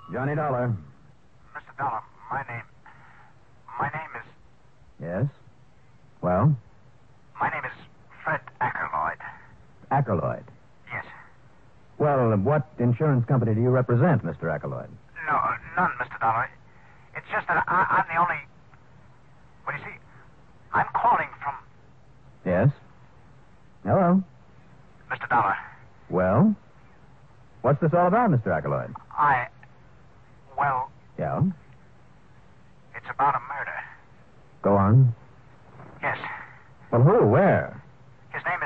Johnny Dollar. Mr. Dollar, my name is... Yes? Well? My name is Fred Akerloyd. Akerloyd. Yes. Well, what insurance company do you represent, Mr. Akerloyd? No, none, Mr. Dollar. It's just that I'm the only... Well, you see, I'm calling from... Yes? Hello? Mr. Dollar, Well? What's this all about, Mr. Akerloyd? Well, Yeah? it's about a murder. Go on. Yes. Well, who? Where? His name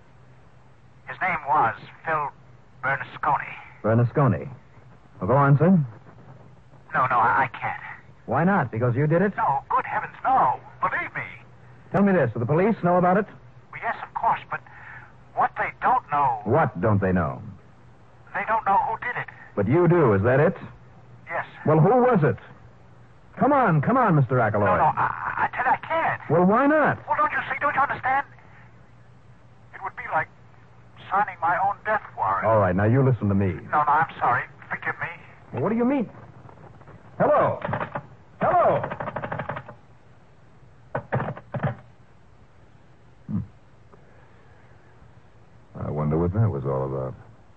was Phil Bernasconi. Bernasconi. Well, go on, sir. No, I can't. Why not? Because you did it? No, good heavens, no. Believe me. Tell me this. Do the police know about it? Well, yes, of course, but what they don't know... What don't they know? They don't know who did it. But you do. Is that it? Yes. Well, who was it? Come on, Mr. Akerloyd. No, I tell you, I can't. Well, why not? Well, don't you see? Don't you understand? It would be like signing my own death warrant. All right, now you listen to me. No, I'm sorry. Forgive me. Well, what do you mean? Hello? I wonder what that was all about.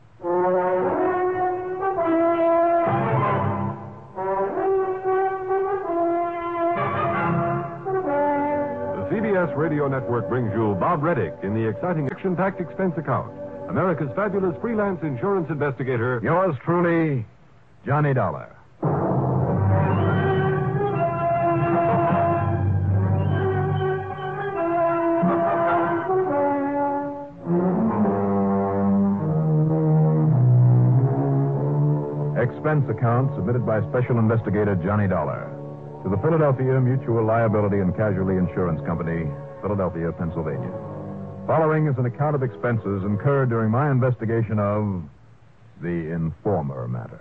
The CBS Radio Network brings you Bob Reddick in the exciting action-packed expense account. America's fabulous freelance insurance investigator. Yours truly, Johnny Dollar. Expense account submitted by Special Investigator Johnny Dollar to the Philadelphia Mutual Liability and Casualty Insurance Company, Philadelphia, Pennsylvania. Following is an account of expenses incurred during my investigation of the Informer matter.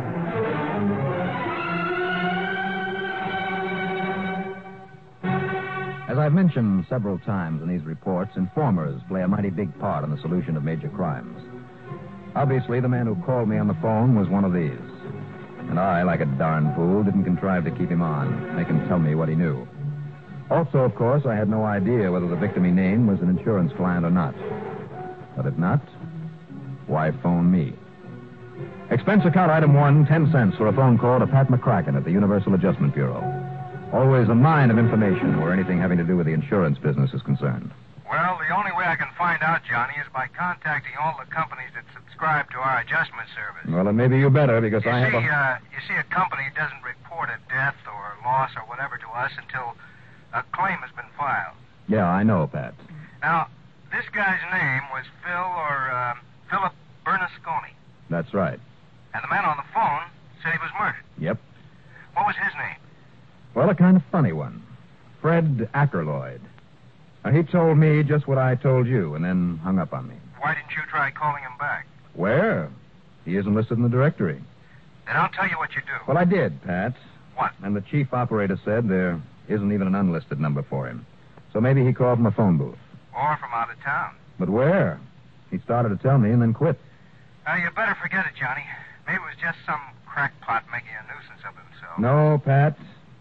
As I've mentioned several times in these reports, informers play a mighty big part in the solution of major crimes. Obviously, the man who called me on the phone was one of these. And I, like a darn fool, didn't contrive to keep him on, make him tell me what he knew. Also, of course, I had no idea whether the victim he named was an insurance client or not. But if not, why phone me? Expense account item 1, 10 cents for a phone call to Pat McCracken at the Universal Adjustment Bureau. Always a mine of information where anything having to do with the insurance business is concerned. Well, the only way I can find out, Johnny, is by contacting all the companies that subscribe to our adjustment service. Well, then maybe you better, because You I have you see, a company doesn't report a death or loss or whatever to us until a claim has been filed. Yeah, I know, Pat. Now, this guy's name was Philip Bernasconi. That's right. And the man on the phone said he was murdered. Yep. What was his name? Well, a kind of funny one. Fred Akerloyd. Now, he told me just what I told you and then hung up on me. Why didn't you try calling him back? Where? He isn't listed in the directory. Then I'll tell you what you do. Well, I did, Pat. What? And the chief operator said there isn't even an unlisted number for him. So maybe he called from a phone booth. Or from out of town. But where? He started to tell me and then quit. You better forget it, Johnny. Maybe it was just some crackpot making a nuisance of himself. No, Pat.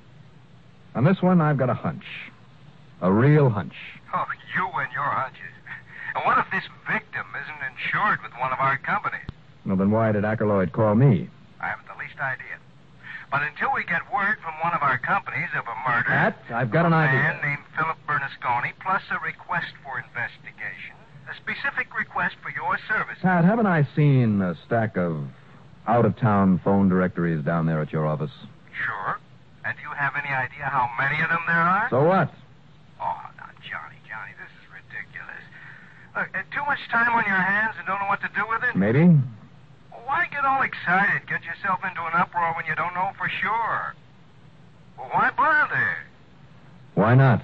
On this one, I've got a hunch. A real hunch. Oh, you and your hunches. And what if this victim isn't insured with one of our companies? Well, then why did Akerloyd call me? I haven't the least idea. But until we get word from one of our companies of a murder... Pat, I've got an a idea. man named Philip Bernasconi, plus a request for investigation. A specific request for your services. Pat, haven't I seen a stack of out-of-town phone directories down there at your office? Sure. And do you have any idea how many of them there are? So what? Oh, now, Johnny, this is ridiculous. Look, too much time on your hands and don't know what to do with it? Maybe. Why get all excited, get yourself into an uproar when you don't know for sure? Well, why bother? Why not?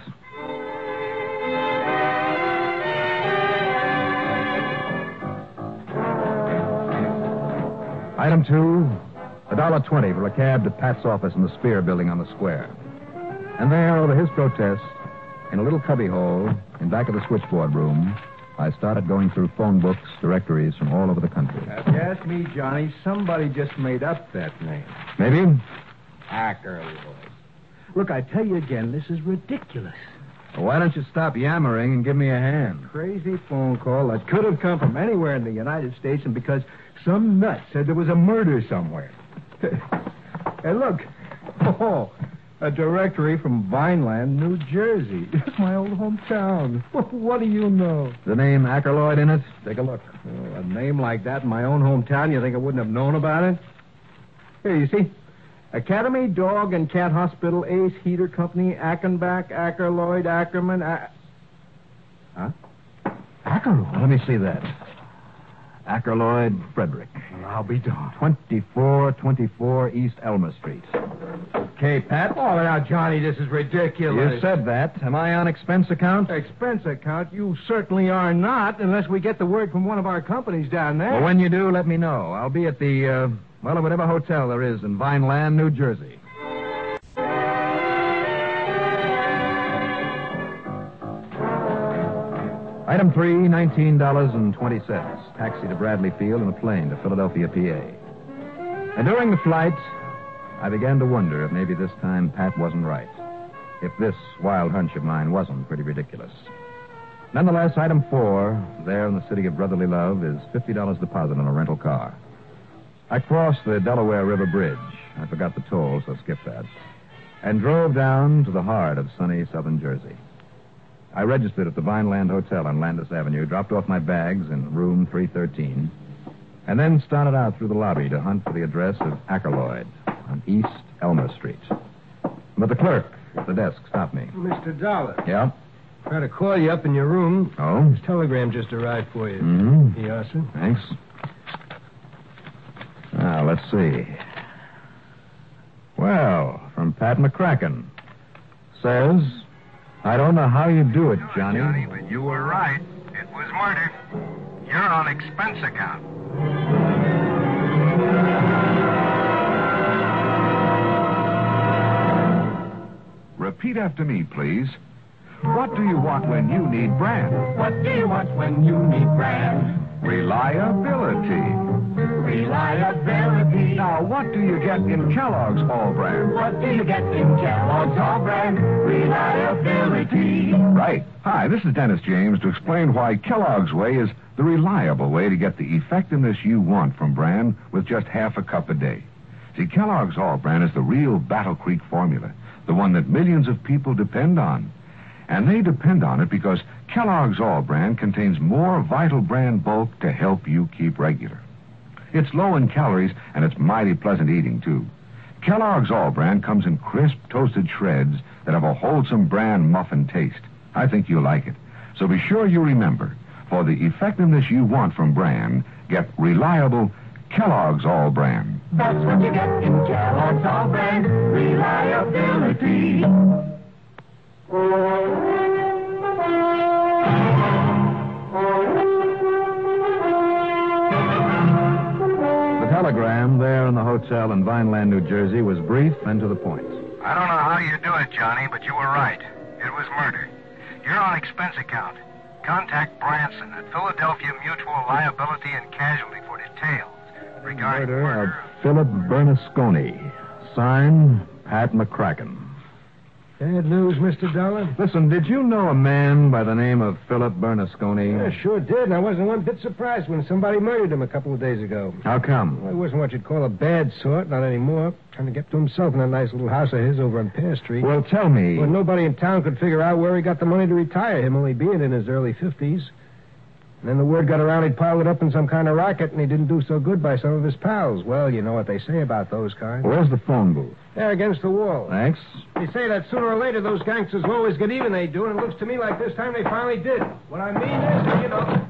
Item 2, $1.20 for a cab to Pat's office in the Spear building on the square. And there, over his protest, in a little cubbyhole in back of the switchboard room, I started going through phone books, directories from all over the country. If you ask me, Johnny, somebody just made up that name. Maybe? Ackerloyd. Look, I tell you again, this is ridiculous. Well, why don't you stop yammering and give me a hand? Crazy phone call that could have come from anywhere in the United States, and because some nut said there was a murder somewhere. Hey, look. Oh, a directory from Vineland, New Jersey. It's my old hometown. What do you know? The name Ackerloyd in it? Take a look. Oh, a name like that in my own hometown, you think I wouldn't have known about it? Here, you see. Academy Dog and Cat Hospital, Ace Heater Company, Ackenbach, Ackerloyd, Ackerman, Huh? Ackerloyd? Let me see that. Ackerloyd, Frederick. I'll be darned. 2424 East Elmer Street. Okay, Pat. Oh, now, Johnny, this is ridiculous. You said that. Am I on expense account? Expense account? You certainly are not, unless we get the word from one of our companies down there. Well, when you do, let me know. I'll be at the, whatever hotel there is in Vineland, New Jersey. Item 3, $19.20. Taxi to Bradley Field and a plane to Philadelphia, PA. And during the flight, I began to wonder if maybe this time Pat wasn't right. If this wild hunch of mine wasn't pretty ridiculous. Nonetheless, item 4, there in the city of brotherly love, is $50 deposit on a rental car. I crossed the Delaware River Bridge. I forgot the toll, so skip that. And drove down to the heart of sunny southern Jersey. I registered at the Vineland Hotel on Landis Avenue, dropped off my bags in room 313, and then started out through the lobby to hunt for the address of Ackerloyd on East Elmer Street. But the clerk at the desk stopped me. Mr. Dollar. Yeah? Tried to call you up in your room. Oh? This telegram just arrived for you. Mm-hmm. Yes, sir. Thanks. Now, let's see. Well, from Pat McCracken. Says, I don't know how you do it, Johnny. But you were right. It was murder. You're on expense account. Repeat after me, please. What do you want when you need brand? What do you want when you need brand? Reliability. Reliability. Now, what do you get in Kellogg's All Brand? What do you get in Kellogg's All Brand? Reliability. Right. Hi, this is Dennis James to explain why Kellogg's Way is the reliable way to get the effectiveness you want from brand with just half a cup a day. See, Kellogg's All Brand is the real Battle Creek formula, the one that millions of people depend on. And they depend on it because Kellogg's All Brand contains more Vital Brand bulk to help you keep regular. It's low in calories, and it's mighty pleasant eating, too. Kellogg's All Brand comes in crisp, toasted shreds that have a wholesome brand muffin taste. I think you'll like it. So be sure you remember, for the effectiveness you want from brand, get reliable Kellogg's All Brand. That's what you get in Kellogg's All Brand. Reliability. The telegram there in the hotel in Vineland, New Jersey, was brief and to the point. I don't know how you do it, Johnny, but you were right. It was murder. You're on expense account. Contact Branson at Philadelphia Mutual Liability and Casualty for details regarding Murder of Philip Bernasconi. Signed, Pat McCracken. Bad news, Mr. Dollar? Listen, did you know a man by the name of Philip Bernasconi? Yeah, sure did, and I wasn't one bit surprised when somebody murdered him a couple of days ago. How come? Well, he wasn't what you'd call a bad sort, not anymore. Trying to get to himself in that nice little house of his over on Pear Street. Well, tell me. Well, nobody in town could figure out where he got the money to retire, him only being in his early 50s. And then the word got around he'd piled it up in some kind of rocket, and he didn't do so good by some of his pals. Well, you know what they say about those kinds. Where's the phone booth? There, against the wall. Thanks. They say that sooner or later those gangsters will always get even, they do, and it looks to me like this time they finally did. What I mean is, you know...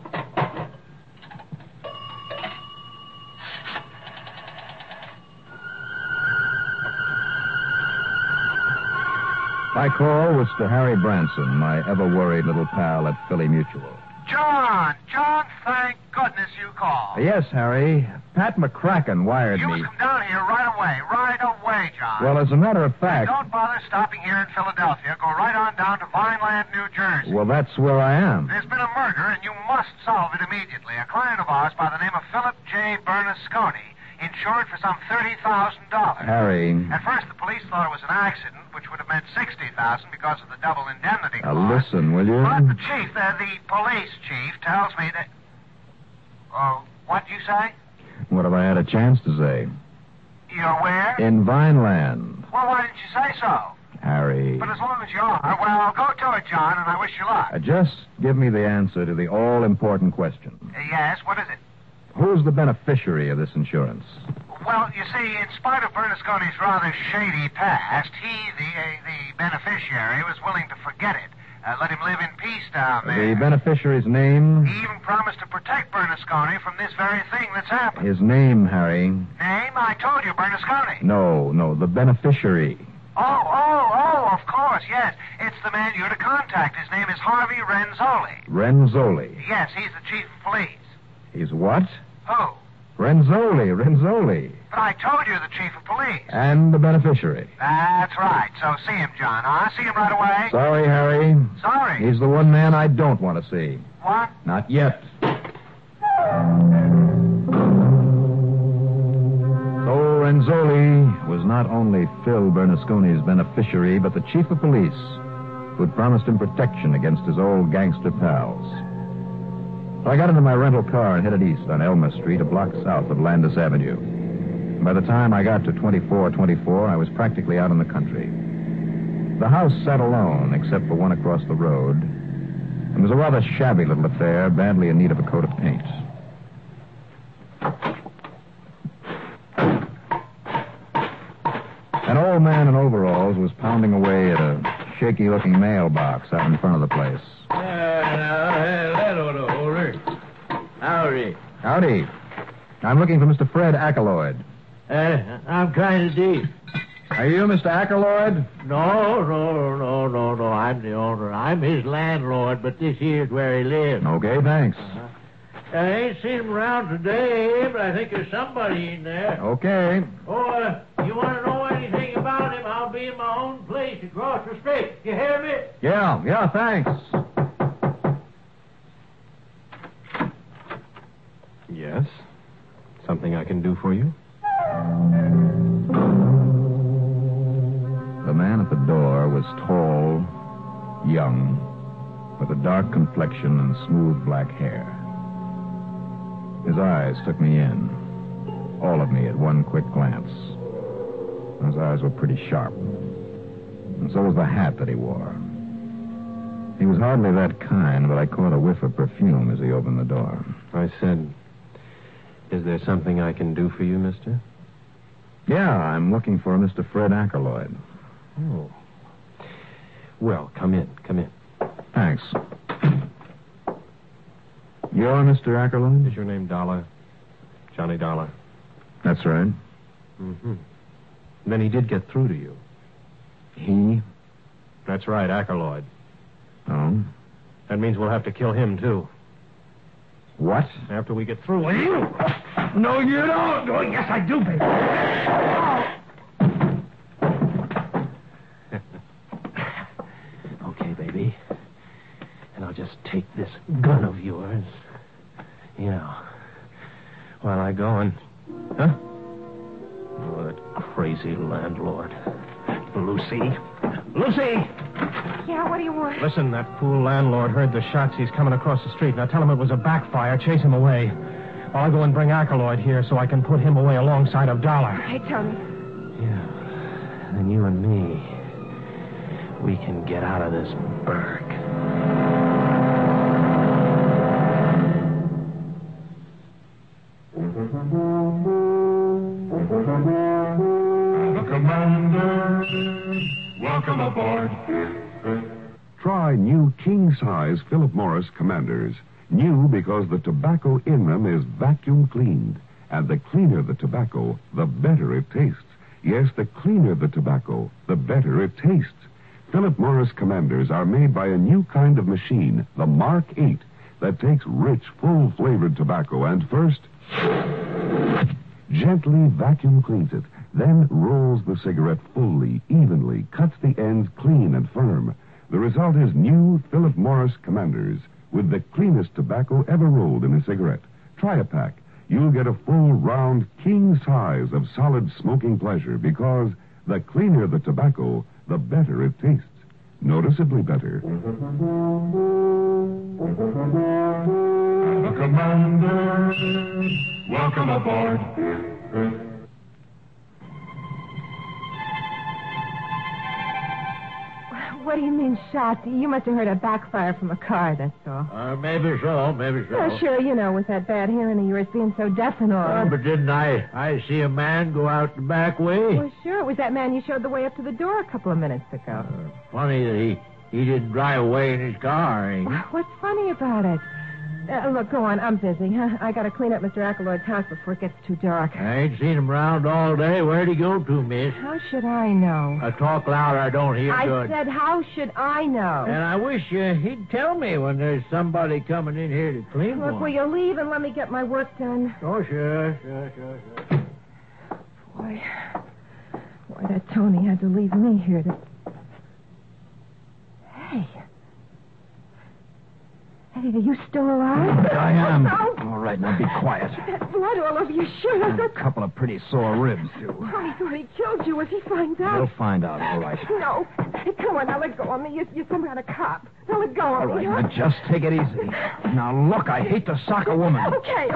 My call was to Harry Branson, my ever-worried little pal at Philly Mutual. John, thank goodness you called. Yes, Harry. Pat McCracken wired You me. must come down here right away. way, John. Well, as a matter of fact... Don't bother stopping here in Philadelphia. Go right on down to Vineland, New Jersey. Well, that's where I am. There's been a murder, and you must solve it immediately. A client of ours by the name of Philip J. Bernasconi, insured for some $30,000. Harry... At first, the police thought it was an accident, which would have meant $60,000 because of the double indemnity Now, clause. listen, will you? But the chief, the police chief, tells me that... what'd you say? What have I had a chance to say? You're where? In Vineland. Well, why didn't you say so? Harry... But as long as you are, well, go to it, John, and I wish you luck. Just give me the answer to the all-important question. Yes, what is it? Who's the beneficiary of this insurance? Well, you see, in spite of Bernasconi's rather shady past, he, the beneficiary, was willing to forget it. Let him live in peace down there. The beneficiary's name? He even promised to protect Bernasconi from this very thing that's happened. His name, Harry. Name? I told you, Bernasconi. No, the beneficiary. Oh, of course, yes. It's the man you're to contact. His name is Harvey Renzoli. Renzoli. Yes, he's the chief of police. He's what? Who? Renzoli. But I told you the chief of police. And the beneficiary. That's right. So see him, John, huh? See him right away? Sorry, Harry. Sorry. He's the one man I don't want to see. What? Not yet. So Renzoli was not only Phil Bernasconi's beneficiary, but the chief of police who'd promised him protection against his old gangster pals. I got into my rental car and headed east on Elmer Street, a block south of Landis Avenue. By the time I got to 2424, I was practically out in the country. The house sat alone, except for one across the road. It was a rather shabby little affair, badly in need of a coat of paint. An old man in overalls was pounding away at a shaky-looking mailbox out in front of the place. That ought to hold her. Howdy. Howdy. I'm looking for Mr. Fred Ackroyd. I'm kind of deep. Are you Mr. Ackroyd? No. I'm the owner. I'm his landlord, but this here's where he lives. Okay, thanks. I ain't seen him around today, but I think there's somebody in there. Okay. Oh, you want to know anything about him? I'll be in my own place across the street. You hear me? Yeah, thanks. Yes? Something I can do for you? The man at the door was tall, young, with a dark complexion and smooth black hair. His eyes took me in, all of me at one quick glance. Those eyes were pretty sharp, and so was the hat that he wore. He was hardly that kind, but I caught a whiff of perfume as he opened the door. I said, is there something I can do for you, mister? Yeah, I'm looking for a Mr. Fred Ackroyd. Oh. Well, come in. Thanks. You're Mr. Ackroyd? Is your name Dollar? Johnny Dollar? That's right. Mm-hmm. Then he did get through to you. He? That's right, Ackroyd. Oh? That means we'll have to kill him, too. What? After we get through with You? No, you don't. Oh, yes, I do, baby. Okay, baby. And I'll just take this gun of yours. Yeah. While I go and... Huh? Oh, that crazy landlord. Lucy! Yeah, what do you want? Listen, that fool landlord heard the shots. He's coming across the street. Now tell him it was a backfire. Chase him away. I'll go and bring Ackroyd here so I can put him away alongside of Dollar. Hey, Tony. Yeah. Then you and me, we can get out of this burg. Commander, welcome aboard. Try new king-size Philip Morris Commanders. New because the tobacco in them is vacuum cleaned. And the cleaner the tobacco, the better it tastes. Yes, the cleaner the tobacco, the better it tastes. Philip Morris Commanders are made by a new kind of machine, the Mark 8, that takes rich, full-flavored tobacco and first gently vacuum cleans it. then rolls the cigarette fully, evenly, cuts the ends clean and firm. The result is new Philip Morris Commanders with the cleanest tobacco ever rolled in a cigarette. Try a pack. You'll get a full, round, king size of solid smoking pleasure because the cleaner the tobacco, the better it tastes. Noticeably better. Commander, welcome aboard. What do you mean shot? You must have heard a backfire from a car, that's all. Maybe so, maybe so. Oh, sure, you know, with that bad hearing of yours being so deaf and all. But didn't I see a man go out the back way? Well, sure, it was that man you showed the way up to the door a couple of minutes ago. Funny that he didn't drive away in his car, ain't he? What's funny about it? Look, go on. I'm busy. Huh? I got to clean up Mr. Ackleroyd's house before it gets too dark. I ain't seen him around all day. Where'd he go to, miss? How should I know? Talk louder. I don't hear good. I said, how should I know? And I wish he'd tell me when there's somebody coming in here to clean Look, one. will you leave and let me get my work done? Oh, sure. Boy, that Tony had to leave me here to... Hey, are you still alive? I am. Oh, All right, now be quiet. that blood all over your shirt. And a couple of pretty sore ribs, too. Tony thought he killed you. If he finds out... We'll find out, all right. No. Hey, come on, now let go of me. You're some kind of cop. Now let go of All me. right, now just take it easy. Now, look, I hate to sock a woman. Okay.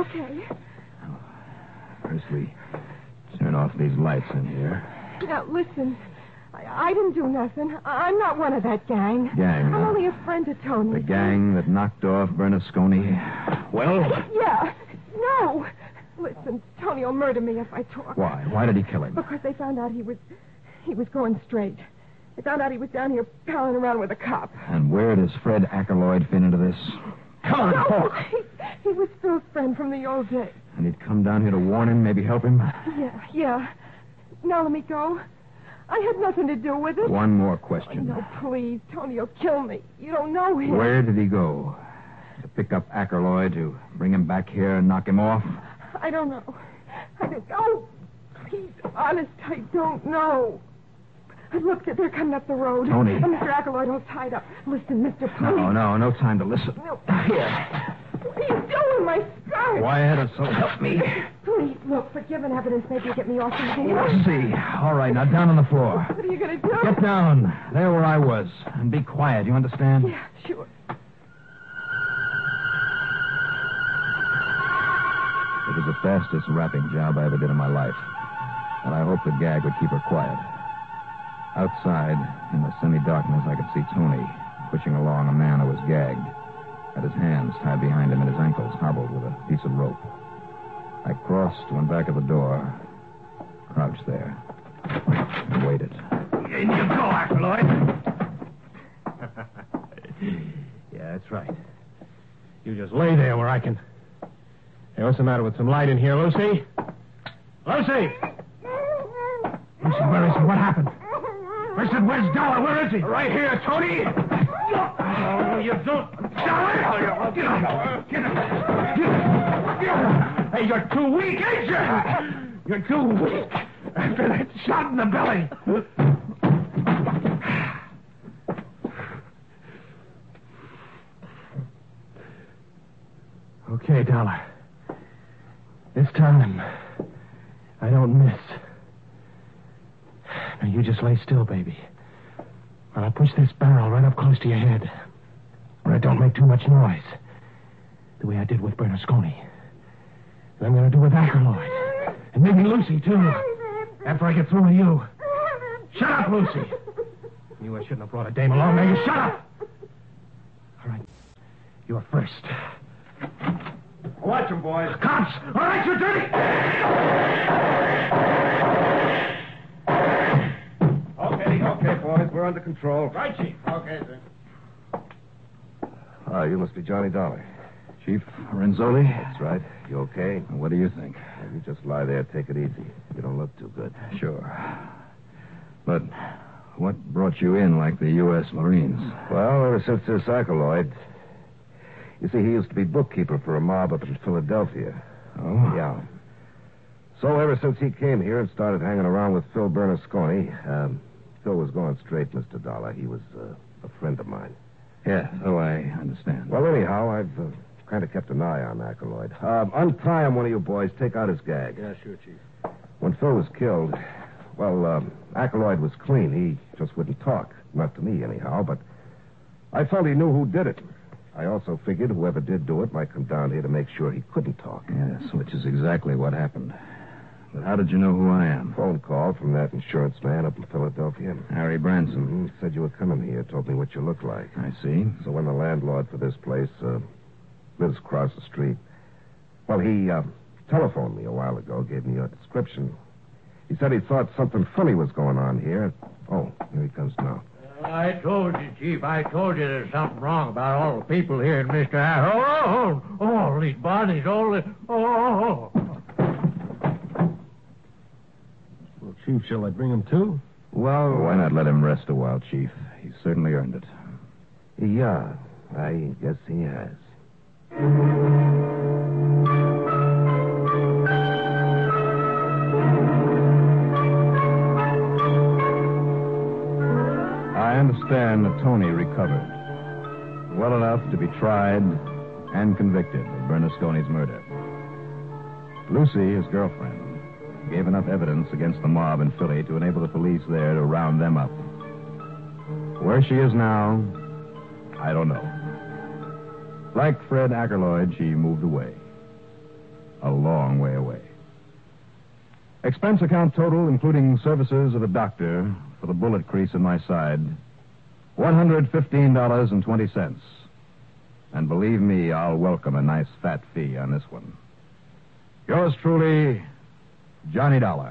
First, we turn off these lights in here. Now, listen. I didn't do nothing. I'm not one of that gang. Gang, I'm no. only a friend of Tony. The gang that knocked off Bernasconi. Well? Yeah. No. Listen, Tony will murder me if I talk. Why? Why did he kill him? Because they found out he was going straight. They found out he was down here palling around with a cop. And where does Fred Ackleroyd fit into this? Come on, talk. He was Phil's friend from the old days. And he'd come down here to warn him, maybe help him? Yeah. Now let me go. I had nothing to do with it. One more question. No, please. Tony will kill me. You don't know him. Where did he go? To pick up Ackleroyd, to bring him back here and knock him off? I don't know. Oh, please, honest, I don't know. Look, they're coming up the road. Tony. And Mr. Ackleroyd all tied up. Listen, mister, please. No time to listen. No. Here. What are you doing, my skirt? Quiet, so help me. Please, look, for giving evidence, maybe you get me off easy. Let's see. All right, now down on the floor. What are you going to do? Get down. There where I was. And be quiet, you understand? Yeah, sure. It was the fastest rapping job I ever did in my life. And I hoped the gag would keep her quiet. Outside, in the semi-darkness, I could see Tony pushing along a man who was gagged. Had his hands tied behind him and his ankles hobbled with a piece of rope. I crossed, went back at the door, crouched there, and waited. In you go, Ackleroyd. Yeah, that's right. You just lay there where I can... Hey, what's the matter with some light in here, Lucy? Lucy! Lucy, where is he? What happened? I said, where's Dollar? Where is he? Right here, Tony. Oh, you don't... Dollar! Get up. Hey, you're too weak, ain't you? You're too weak. After that shot in the belly. Okay, Dollar. This time, I don't miss. Now, you just lay still, baby. While I push this barrel right up close to your head. Where it don't make too much noise. The way I did with Bernasconi. And I'm going to do with Ackleroyd. And maybe Lucy, too. After I get through with you. Shut up, Lucy. You shouldn't have brought a dame along. Now you shut up. All right. You're first. Watch him, boys. Cops! All right, you dirty! Okay, boys. We're under control. Right, Chief. Okay, sir. You must be Johnny Dollar. Chief Renzoli? That's right. You okay? What do you think? Well, you just lie there. Take it easy. You don't look too good. Sure. But what brought you in like the U.S. Marines? Well, ever since this Ackleroyd... You see, he used to be bookkeeper for a mob up in Philadelphia. Oh? Yeah. So ever ever since he came here and started hanging around with Phil Bernasconi. Phil was going straight, Mr. Dollar. He was a friend of mine. Yeah, so I understand. Well, anyhow, I've kind of kept an eye on Ackroyd. Untie him, one of you boys. Take out his gag. Yeah, sure, Chief. When Phil was killed, well, Ackroyd was clean. He just wouldn't talk. Not to me, anyhow, but I felt he knew who did it. I also figured whoever did do it might come down here to make sure he couldn't talk. Yes, which is exactly what happened. But how did you know who I am? Phone call from that insurance man up in Philadelphia. Harry Branson. Said you were coming here. Told me what you look like. I see. So when the landlord for this place lives across the street, well, he telephoned me a while ago, gave me your description. He said he thought something funny was going on here. Oh, here he comes now. I told you, Chief. I told you there's something wrong about all the people here in Mr. Harris. All these bodies, all the... Oh. Well, Chief, shall I bring him too? Well, why not let him rest a while, Chief? He's certainly earned it. Yeah, I guess he has. I understand that Tony recovered well enough to be tried and convicted of Bernasconi's murder. Lucy, his girlfriend, gave enough evidence against the mob in Philly to enable the police there to round them up. Where she is now, I don't know. Like Fred Ackroyd, she moved away. A long way away. Expense account total, including services of a doctor for the bullet crease in my side, $115.20. And believe me, I'll welcome a nice fat fee on this one. Yours truly, Johnny Dollar.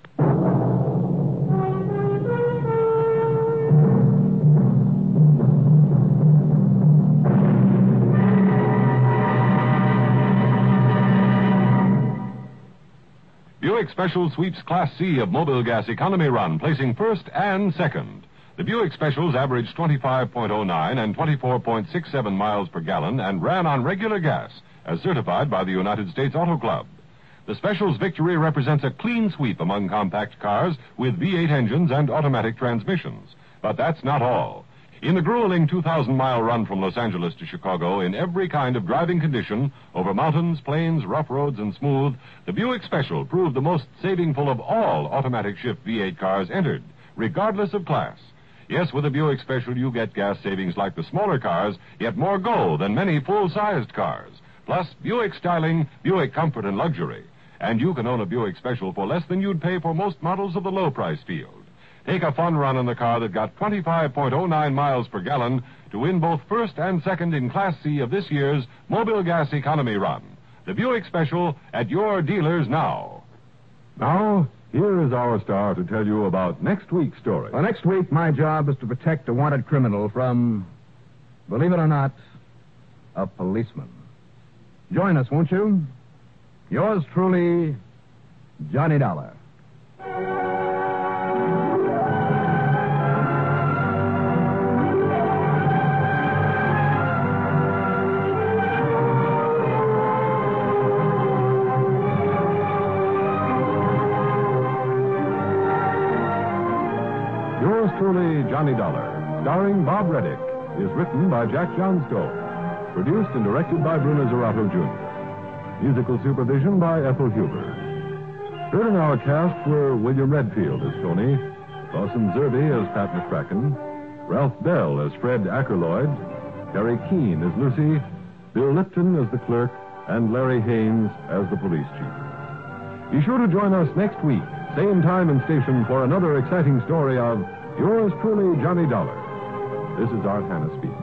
Buick Special sweeps Class C of Mobile Gas Economy Run, placing first and second. The Buick Specials averaged 25.09 and 24.67 miles per gallon and ran on regular gas, as certified by the United States Auto Club. The Specials' victory represents a clean sweep among compact cars with V8 engines and automatic transmissions. But that's not all. In the grueling 2,000-mile run from Los Angeles to Chicago, in every kind of driving condition, over mountains, plains, rough roads, and smooth, the Buick Special proved the most savingful of all automatic shift V8 cars entered, regardless of class. Yes, with a Buick Special, you get gas savings like the smaller cars, yet more go than many full-sized cars. Plus, Buick styling, Buick comfort and luxury. And you can own a Buick Special for less than you'd pay for most models of the low-price field. Take a fun run in the car that got 25.09 miles per gallon to win both first and second in Class C of this year's Mobile Gas Economy Run. The Buick Special at your dealers now. Now, here is our star to tell you about next week's story. Well, next week, my job is to protect a wanted criminal from, believe it or not, a policeman. Join us, won't you? Yours truly, Johnny Dollar. Yours truly, Johnny Dollar, starring Bob Reddick, is written by Jack Johnstone, produced and directed by Bruno Zerato Jr., musical supervision by Ethel Huber. Heard in our cast were William Redfield as Tony, Dawson Zerby as Pat McCracken, Ralph Bell as Fred Ackroyd, Terry Keane as Lucy, Bill Lipton as the clerk, and Larry Haynes as the police chief. Be sure to join us next week, same time and station, for another exciting story of Yours truly, Johnny Dollar. This is Art Hannah speaking.